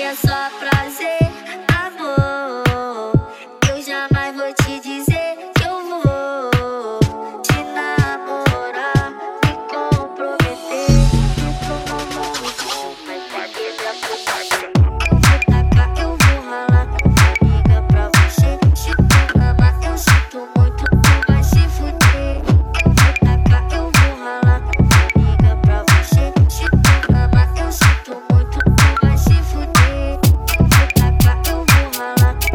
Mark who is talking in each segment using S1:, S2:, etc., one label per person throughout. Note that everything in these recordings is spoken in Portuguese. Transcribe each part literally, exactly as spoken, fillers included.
S1: é só prazer, amor. Eu jamais vou te dizer que eu vou te namorar, me comprometer. Eu vou tacar, eu vou ralar, não vou ligar pra você. Se tu ama, eu sinto muito, tu vai se fuder. Eu vou tacar, eu vou ralar, não vou ligar pra você. Se tu ama, eu sinto muito, tu vai se fuder. Eu vou tacar, eu vou ralar. Se tu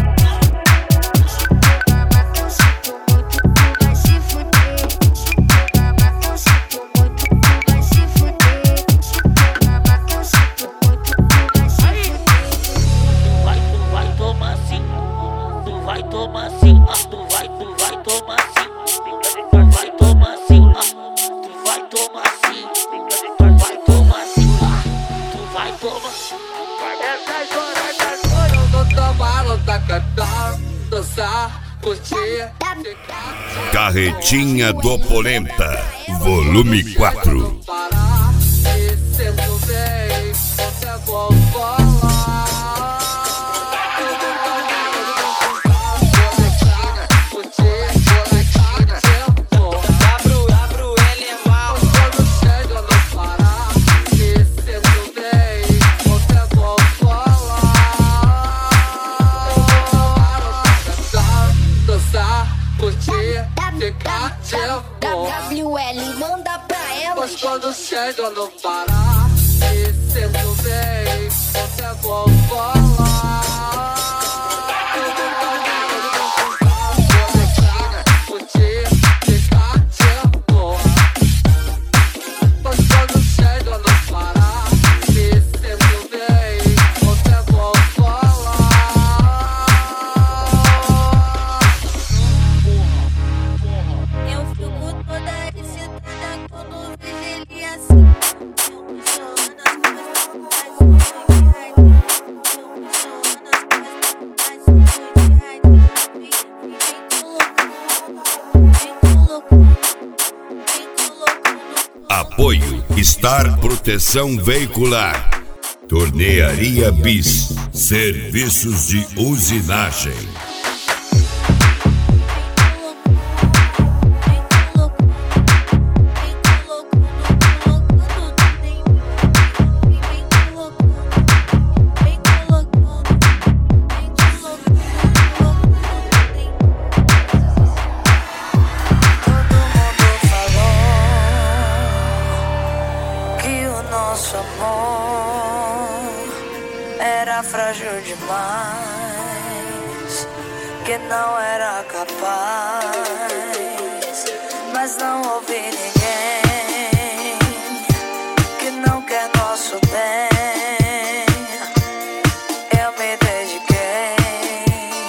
S1: ama, eu sinto muito, tu vai se fuder. Se tu ama, eu sinto muito, tu vai se fuder. Se tu ama, eu sinto muito, tu vai se fuder.
S2: Vai, tu vai tomar sim, tu vai tomar sim, ah, tu vai, tu vai tomar sim, tu vai tomar sim, ah, tu vai tomar sim, tu vai tomar sim, ah, tu vai tomar.
S3: Essas horas das horas eu vou tomar, vou tacar, dançar, curtir, ficar.
S4: Carretinha do Polenta, volume quatro.
S3: Parar, e se tu vem, você vou falar.
S1: W L manda pra ela.
S3: Mas quando chega no Pará, e se tu vem, você vou falar.
S1: Eu fico toda excitada quando vejo ele assim. Eu me choro nas costas, faz um de raio. Eu me choro nas costas, faz um de raio. Vem colocando, vem colocando.
S4: Apoio Star Proteção Veicular. Tornearia Bis. Serviços de usinagem.
S5: Nosso amor era frágil demais, que não era capaz, mas não houve ninguém que não quer nosso bem. Eu me dediquei,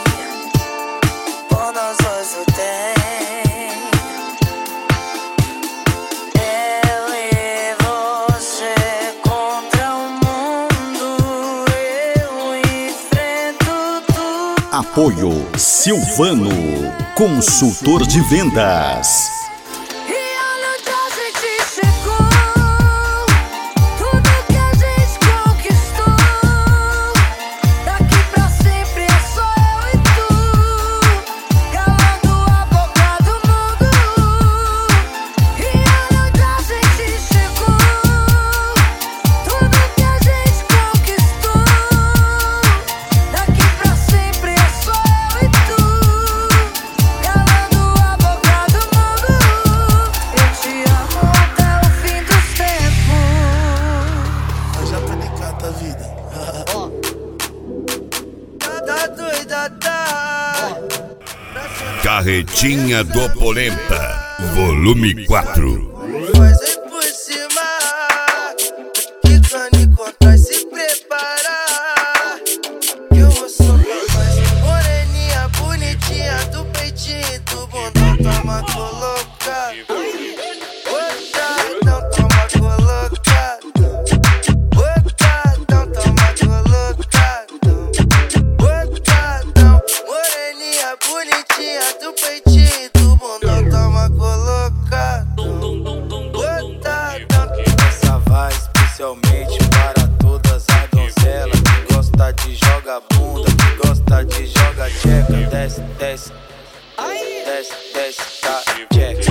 S5: por nós dois lutei.
S6: Apoio Silvano, consultor de vendas.
S4: Carretinha do Polenta, volume quatro.
S7: Mas é por cima, que quando encontrar se preparar, que eu vou soltar mais moreninha, bonitinha, do peitinho, do bundão, toma colocado. Botadão, toma colocado. Botadão, toma colocado. Botadão, moreninha, bonitinha, do peitinho, do bundão, toma colocado. vagabunda que gosta de jogar tcheca. Desce, desce, desce, desce, tá, tcheca.